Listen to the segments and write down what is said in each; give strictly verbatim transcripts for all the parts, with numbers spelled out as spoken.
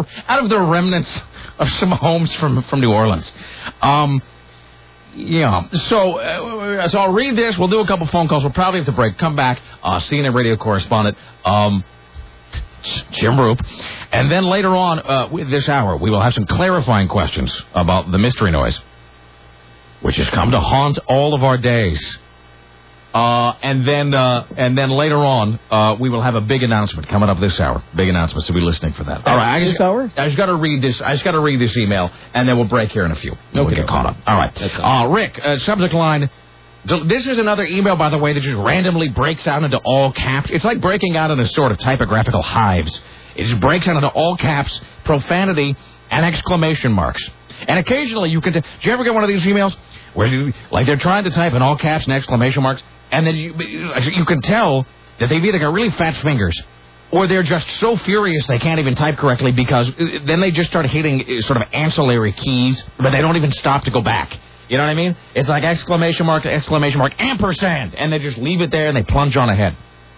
out of the remnants of some homes from, from New Orleans. Um, yeah, so, uh, so I'll read this. We'll do a couple phone calls. We'll probably have to break. Come back. Uh, C N N radio correspondent, um, Jim Roop. And then later on, uh, this hour, we will have some clarifying questions about the mystery noise, which has come to haunt all of our days. Uh, and then, uh, and then later on, uh, we will have a big announcement coming up this hour. Big announcement, so be listening for that. All right, I just, this hour? I just got to read this. I just got to read this email, and then we'll break here in a few. Okay, we'll get caught up. All right. Uh, Rick, uh, subject line. This is another email, by the way, that just randomly breaks out into all caps. It's like breaking out into sort of typographical hives. It just breaks out into all caps, profanity, and exclamation marks. And occasionally you can. T- Do you ever get one of these emails where you, like they're trying to type in all caps and exclamation marks? And then you, you can tell that they've either got really fat fingers or they're just so furious they can't even type correctly because then they just start hitting sort of ancillary keys, but they don't even stop to go back. You know what I mean? It's like exclamation mark, exclamation mark, ampersand, and they just leave it there and they plunge on ahead.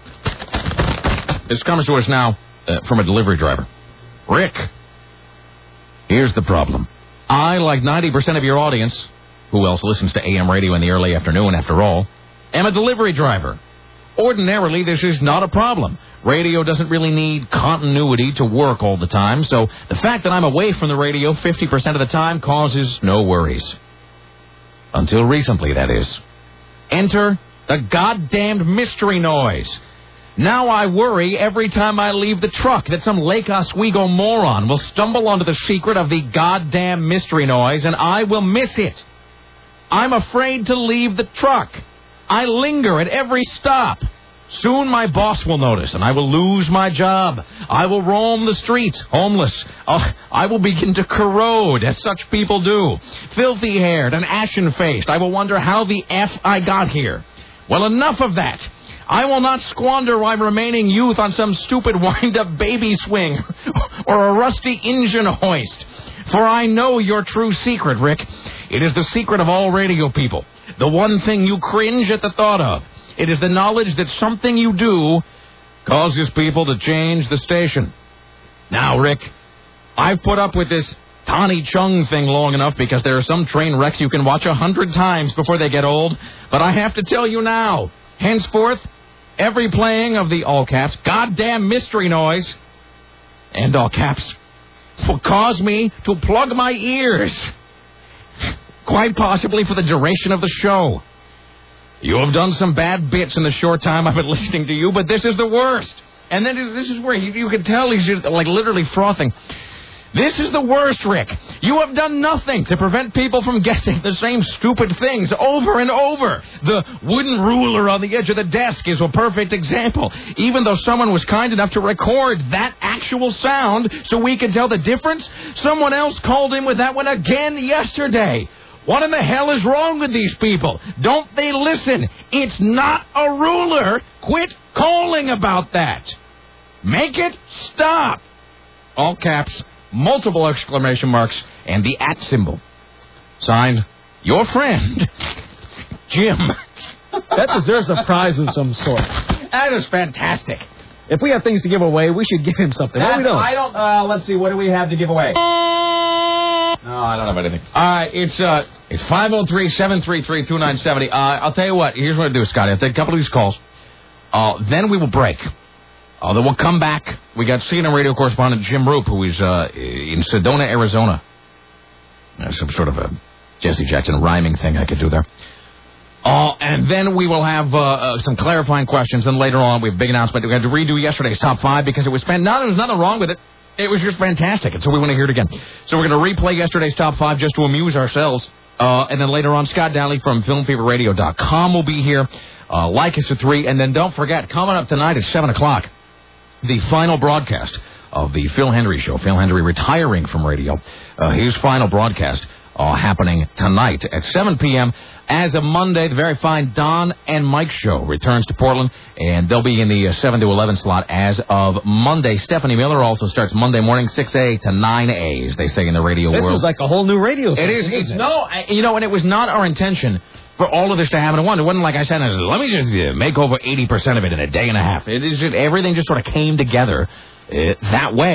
This comes to us now uh, from a delivery driver. Rick, here's the problem. I, like ninety percent of your audience, who else listens to A M radio in the early afternoon after all, am a delivery driver. Ordinarily, this is not a problem. Radio doesn't really need continuity to work all the time, so the fact that I'm away from the radio fifty percent of the time causes no worries. Until recently, that is. Enter the goddamned mystery noise. Now I worry every time I leave the truck that some Lake Oswego moron will stumble onto the secret of the goddamn mystery noise and I will miss it. I'm afraid to leave the truck. I linger at every stop. Soon my boss will notice, and I will lose my job. I will roam the streets, homeless. Uh, I will begin to corrode, as such people do. Filthy-haired and ashen-faced, I will wonder how the F I got here. Well, enough of that. I will not squander my remaining youth on some stupid wind-up baby swing or a rusty engine hoist. For I know your true secret, Rick. It is the secret of all radio people. The one thing you cringe at the thought of. It is the knowledge that something you do causes people to change the station. Now, Rick, I've put up with this Connie Chung thing long enough because there are some train wrecks you can watch a hundred times before they get old. But I have to tell you now, henceforth, every playing of the all caps, goddamn mystery noise, and all caps, will cause me to plug my ears. Quite possibly for the duration of the show. You have done some bad bits in the short time I've been listening to you, but this is the worst. And then this is where you, you can tell he's just, like literally frothing. This is the worst, Rick. You have done nothing to prevent people from guessing the same stupid things over and over. The wooden ruler on the edge of the desk is a perfect example. Even though someone was kind enough to record that actual sound so we could tell the difference, someone else called in with that one again yesterday. What in the hell is wrong with these people? Don't they listen? It's not a ruler. Quit calling about that. Make it stop. All caps, multiple exclamation marks, and the at symbol. Signed, your friend, Jim. That deserves a prize of some sort. That is fantastic. If we have things to give away, we should give him something. What do we don't? I don't, uh, let's see, what do we have to give away? No, I don't have anything. All right, it's uh, it's five oh three, seven three three, two nine seven oh. Uh, I'll tell you what. Here's what I'll do, Scotty. I'll take a couple of these calls. Uh, then we will break. Uh, then we'll come back. We got C N N radio correspondent Jim Roop, who is uh, in Sedona, Arizona. Uh, some sort of a Jesse Jackson rhyming thing I could do there. Uh, and then we will have uh, uh, some clarifying questions. And later on, we have a big announcement. We had to redo yesterday's top five because it was spent. No, there was nothing wrong with it. It was just fantastic, and so we want to hear it again. So we're going to replay yesterday's top five just to amuse ourselves. Uh, and then later on, Scott Daly from film fever radio dot com will be here. Uh, like us at three. And then don't forget, coming up tonight at seven o'clock, the final broadcast of the Phil Hendry Show. Phil Hendry retiring from radio. Uh, his final broadcast uh, happening tonight at seven p.m. As of Monday, the very fine Don and Mike Show returns to Portland, and they'll be in the uh, seven to eleven slot as of Monday. Stephanie Miller also starts Monday morning, six a to nine a, as they say in the radio this world. This is like a whole new radio station. It is. It's, no, you know, and it was not our intention for all of this to happen at once. It wasn't like I said, let me just uh, make over eighty percent of it in a day and a half. It is just, everything just sort of came together uh, that way.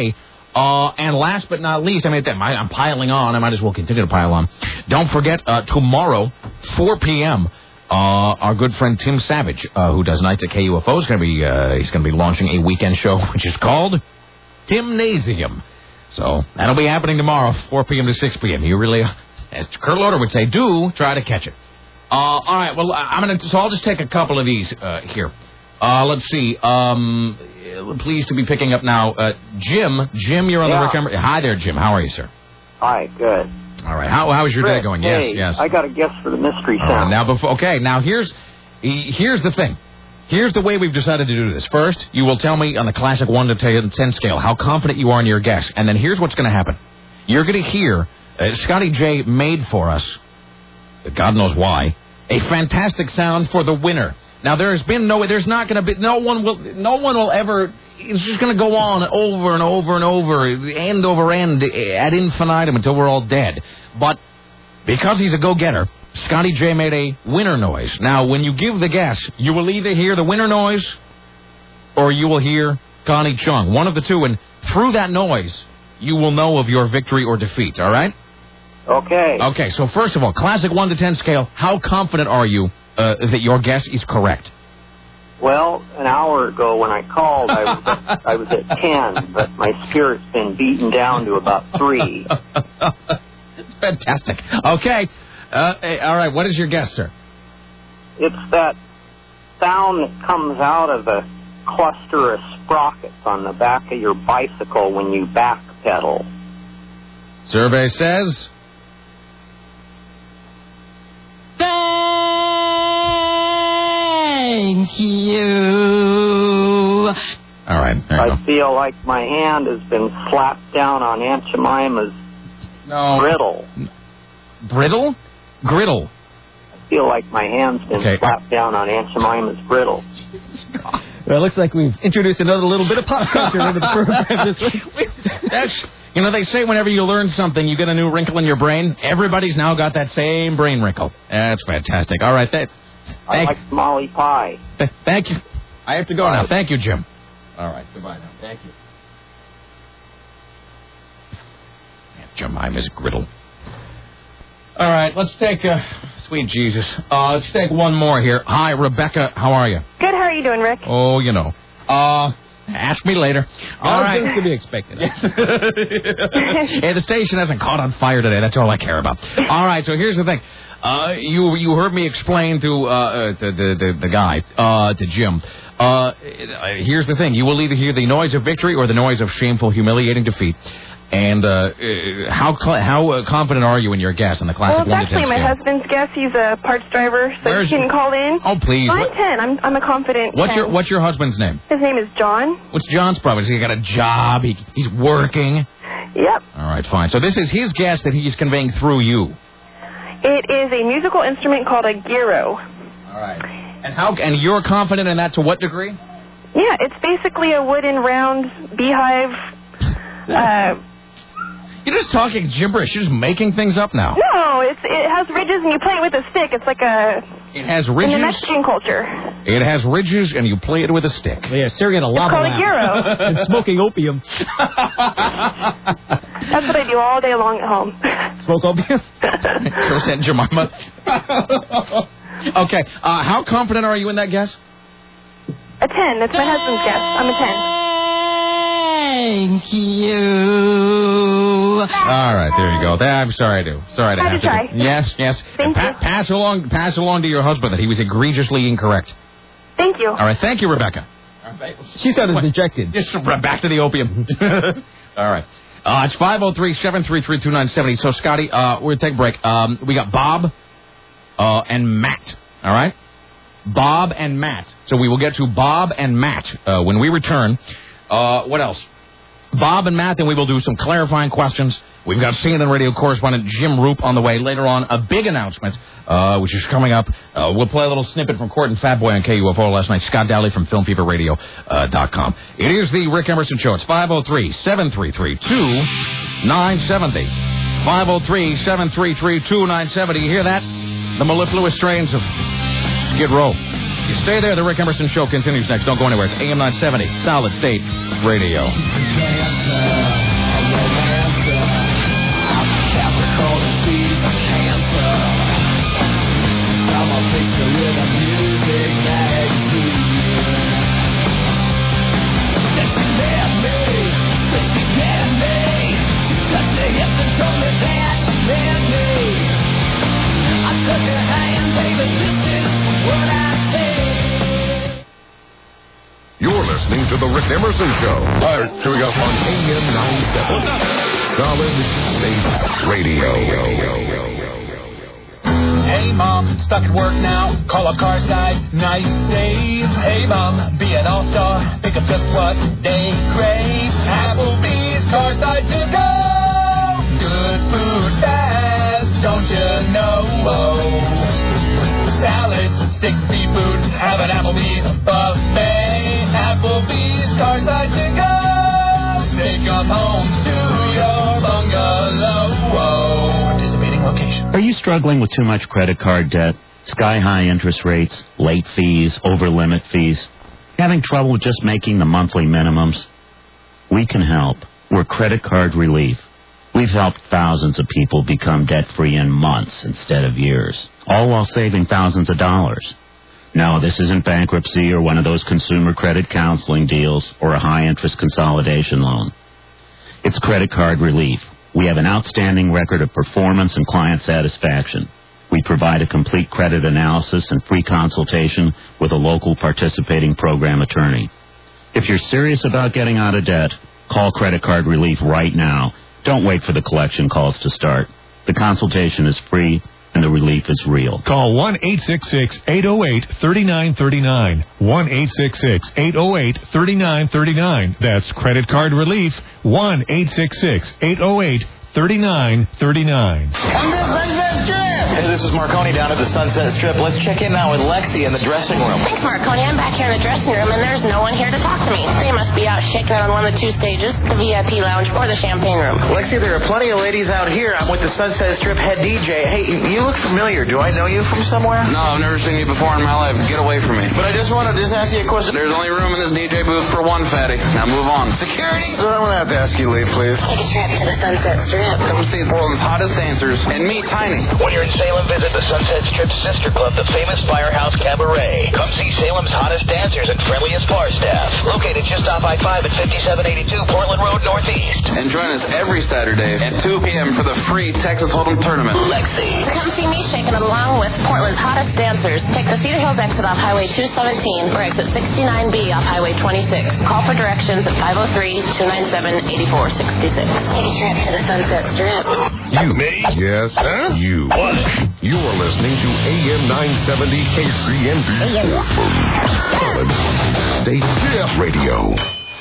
Uh, and last but not least, I mean, I'm piling on. I might as well continue to pile on. Don't forget, uh, tomorrow, four p.m., uh, our good friend Tim Savage, uh, who does nights at K U F O, is going to be, uh, he's going to be launching a weekend show, which is called Timnasium. So that'll be happening tomorrow, four p.m. to six p.m. You really, as Kurt Loder would say, do try to catch it. Uh, all right, well, I'm going to, so I'll just take a couple of these, uh, here. Uh, let's see. Um, pleased to be picking up now. Uh, Jim, Jim, you're on yeah. the Rick Emerson. Hi there, Jim. How are you, sir? Hi, good. All right. How how is your Rick, day going? Hey, yes, yes. I got a guess for the mystery sound. All right, now before, okay. Now here's here's the thing. Here's the way we've decided to do this. First, you will tell me on the classic one to ten scale how confident you are in your guess, and then here's what's going to happen. You're going to hear uh, Scotty J made for us, God knows why, a fantastic sound for the winner. Now there's been no, there's not going to be, no one will, no one will ever. It's just going to go on over and over and over, end over end, ad infinitum until we're all dead. But because he's a go-getter, Scotty J made a winner noise. Now, when you give the guess, you will either hear the winner noise or you will hear Connie Chung. One of the two, and through that noise, you will know of your victory or defeat, all right? Okay. Okay, so first of all, classic one to ten scale, how confident are you uh, that your guess is correct? Well, an hour ago when I called, I was at, I was at ten, but my spirit's been beaten down to about three. Fantastic. Okay. Uh, all right, what is your guess, sir? It's that sound that comes out of a cluster of sprockets on the back of your bicycle when you backpedal. Survey says... Thank you. All right, there you I go. feel like my hand has been slapped down on Aunt Jemima's no. griddle. Brittle? Griddle. I feel like my hand's been Okay. slapped down on Aunt Jemima's griddle. Well, it looks like we've introduced another little bit of pop culture into the program this week. That's, you know, they say whenever you learn something, you get a new wrinkle in your brain. Everybody's now got that same brain wrinkle. That's fantastic. All right, that... I Thank, like Molly Pie. th- thank you. I have to go now. Thank you, Jim. All right, goodbye now. Thank you. Aunt Jemima's griddle. All right, let's take, uh, sweet Jesus. Uh, let's take one more here. Hi, Rebecca. How are you? Good. How are you doing, Rick? Oh, you know. Uh, ask me later. All All right. things to be expected. Hey, the station hasn't caught on fire today. That's all I care about. All right, so here's the thing. Uh, you you heard me explain to uh, uh the, the the the guy uh to Jim. Uh, here's the thing. You will either hear the noise of victory or the noise of shameful, humiliating defeat. And uh, how cl- how uh, confident are you in your guess on the classic Well, one it's to ten actually my scale? husband's guess. He's a parts driver, so Where's he can your- call in. Oh, please. I'm What- ten. I'm I'm a confident What's ten. your What's your husband's name? His name is John. What's John's problem? Has he got a job? He he's working. Yep. All right, fine. So this is his guess that he's conveying through you. It is a musical instrument called a gyro. All right. And how? And you're confident in that to what degree? Yeah, it's basically a wooden round beehive. Uh, You're just talking gibberish. You're just making things up now. no, it's it has ridges and you play it with a stick. It's like a It has in ridges. the Mexican culture. It has ridges, and you play it with a stick. Yeah, staring at a lava called a lamp gyro. and smoking opium. That's what I do all day long at home. Smoke opium? Curse Aunt Jemima. Okay. Uh, how confident are you in that guess? A ten. That's my husband's guess. I'm a ten. Thank you. All right, there you go. That, I'm sorry to sorry to Had have to to. try. Do. Yes, yes. Thank Pa- you. Pass along, pass along to your husband that he was egregiously incorrect. Thank you. All right, thank you, Rebecca. She sounded dejected. Just back to the opium. All right. Uh, it's five oh three, seven three three, two nine seven zero. So, Scotty, uh, we're going to take a break. Um, we got Bob uh, and Matt. All right? Bob and Matt. So we will get to Bob and Matt uh, when we return. Uh, what else? Bob and Matt, then we will do some clarifying questions. We've got C N N radio correspondent Jim Roop on the way. Later on, a big announcement, uh, which is coming up. Uh, we'll play a little snippet from Court and Fatboy on K U F O last night. Scott Dowley from film fever radio dot com. It is the Rick Emerson Show. It's five oh three, seven three three, two nine seven oh. five oh three, seven three three, two nine seven oh. You hear that? The mellifluous strains of Skid Row. You stay there. The Rick Emerson Show continues next. Don't go anywhere. It's A M nine seventy, Solid State Radio. The Rick Emerson Show. All right, here we go. On A M nine seventy. What's up? Solid State Radio. Hey, Mom, stuck at work now. Call up Carside, nice save. Hey, Mom, be an all-star. Pick up just what they crave. Applebee's, Carside to go. Good food fast, don't you know? Salads, steaks, seafood, have an Applebee's buffet. Applebee's, Carside to go. Take them home to your bungalow. Participating location. Are you struggling with too much credit card debt, sky-high interest rates, late fees, over-limit fees? Having trouble with just making the monthly minimums? We can help. We're Credit Card Relief. We've helped thousands of people become debt-free in months instead of years, all while saving thousands of dollars. No, this isn't bankruptcy or one of those consumer credit counseling deals or a high-interest consolidation loan. It's Credit Card Relief. We have an outstanding record of performance and client satisfaction. We provide a complete credit analysis and free consultation with a local participating program attorney. If you're serious about getting out of debt, call Credit Card Relief right now. Don't wait for the collection calls to start. The consultation is free, and the relief is real. Call one eight six six, eight oh eight, three nine three nine. one eight six six, eight oh eight, three nine three nine. That's Credit Card Relief. one eight six six, eight oh eight, three nine three nine. Hey, this is Marconi down at the Sunset Strip. Let's check in now with Lexi in the dressing room. Thanks, Marconi. I'm back here in the dressing room, and there's no one here to talk to me. They must be out shaking on one of the two stages, the V I P lounge or the champagne room. Lexi, there are plenty of ladies out here. I'm with the Sunset Strip head D J. Hey, you look familiar. Do I know you from somewhere? No, I've never seen you before in my life. Get away from me. But I just want to just ask you a question. There's only room in this D J booth for one fatty. Now move on. Security? So I'm going to have to ask you to leave, please. Take a trip to the Sunset Strip. Come see Portland's hottest dancers and meet Tiny. When you're in Salem, visit the Sunset Strip's sister club, the famous Firehouse Cabaret. Come see Salem's hottest dancers and friendliest bar staff. Located just off I five at fifty-seven eighty-two Portland Road Northeast. And join us every Saturday at two p.m. for the free Texas Hold'em tournament. Lexi. Come see me shaking it along with Portland's hottest dancers. Take the Cedar Hills exit off Highway two seventeen or exit sixty-nine B off Highway twenty-six. Call for directions at five oh three, two nine seven, eight four six six. Take a trip to the Sunset Strip. You. Me? Yes, huh? You. What? You're listening to A M nine seventy K C N B Portland. Solid State Radio.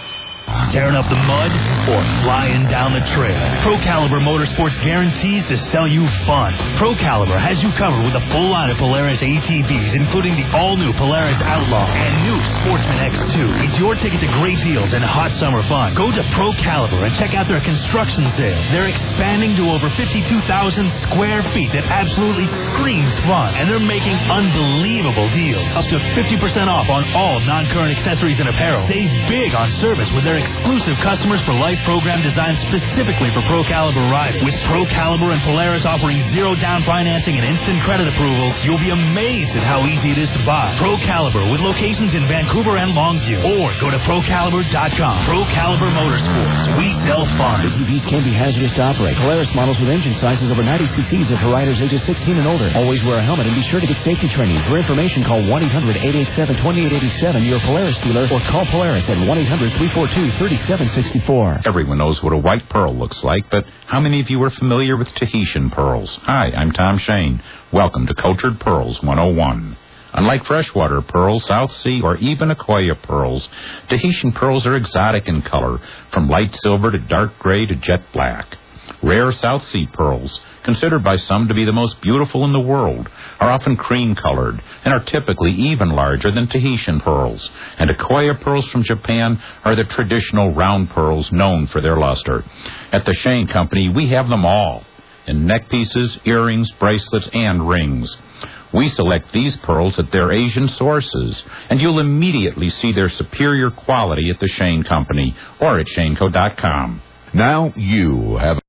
Tearing up the mud or flying down the trail, Pro Caliber Motorsports guarantees to sell you fun. Pro Caliber has you covered with a full line of Polaris A T Vs, including the all-new Polaris Outlaw and new Sportsman X two. It's your ticket to great deals and hot summer fun. Go to Pro Caliber and check out their construction sale. They're expanding to over fifty-two thousand square feet that absolutely screams fun. And they're making unbelievable deals. Up to fifty percent off on all non-current accessories and apparel. Save big on service with their exclusive Customers for Life program designed specifically for Pro Caliber riders. With Pro Caliber and Polaris offering zero down financing and instant credit approvals, you'll be amazed at how easy it is to buy. Pro Caliber with locations in Vancouver and Longview. Or go to pro caliber dot com. Pro Caliber Motorsports. We sell fun. A T Vs can be hazardous to operate. Polaris models with engine sizes over ninety cc's are for riders ages sixteen and older. Always wear a helmet and be sure to get safety training. For information, call one eight hundred, eight eight seven, two eight eight seven, your Polaris dealer, or call Polaris at one eight hundred, three four two, three seven six four. Everyone knows what a white pearl looks like, but how many of you are familiar with Tahitian pearls? Hi, I'm Tom Shane. Welcome to Cultured Pearls one oh one. Unlike freshwater pearls, South Sea, or even Aquia pearls, Tahitian pearls are exotic in color, from light silver to dark gray to jet black. Rare South Sea pearls, considered by some to be the most beautiful in the world, are often cream-colored and are typically even larger than Tahitian pearls. And Aquia pearls from Japan are the traditional round pearls known for their luster. At the Shane Company, we have them all, in neck pieces, earrings, bracelets, and rings. We select these pearls at their Asian sources, and you'll immediately see their superior quality at the Shane Company or at shane co dot com. Now you have